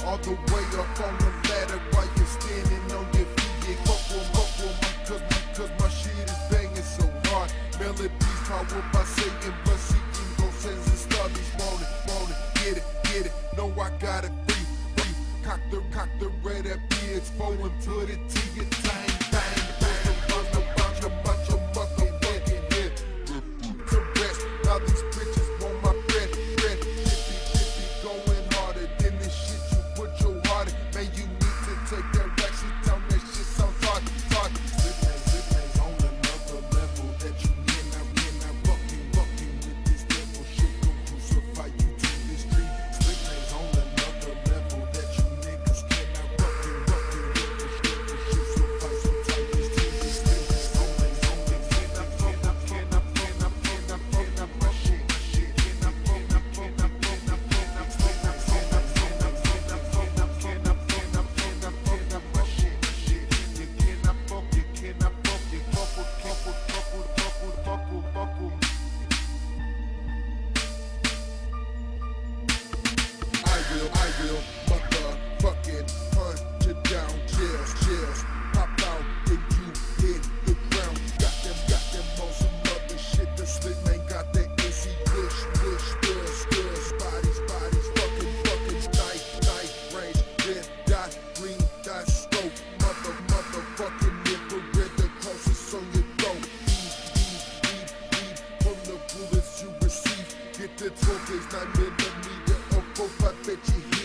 all the way up on the ladder while you're standing on your feet. Yeah, fuck with cause my shit is banging so hard. Melodies powered by Satan, but seeking gon' sense and stubbies. Want it, get it, know I got it free. Cock the red FP4 and put it to your tang. Bunch of motherfucking head to rest. Now these bitches want my bread. Shit be going harder than this shit you put your heart in. Man, you need to take that back shit down. That shit sounds hard. Slipknot's on another level that you cannot fucking with this devil shit. Go crucify you to the street. Slipknot's on another level that you niggas cannot fucking with this devil shit. So fight some tigers to the street. I will motherfucking hunt you down, chills, pop out, then you hit the ground. Got them on some other shit. The slick man got that AC push, spurs, bodies, fucking night range, red dot, green dot, scope, motherfucking infrared, the closest on your throat. Bleed from the bullets you receive. Get the 12 gauge 9mm or 4.5, bet you